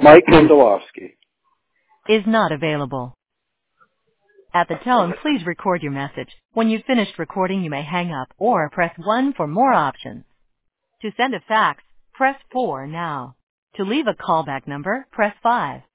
Mike Kondolowski. Is not available. At the tone, please record your message. When you've finished recording, you may hang up or press 1 for more options. To send a fax, press 4 now. To leave a callback number, press 5.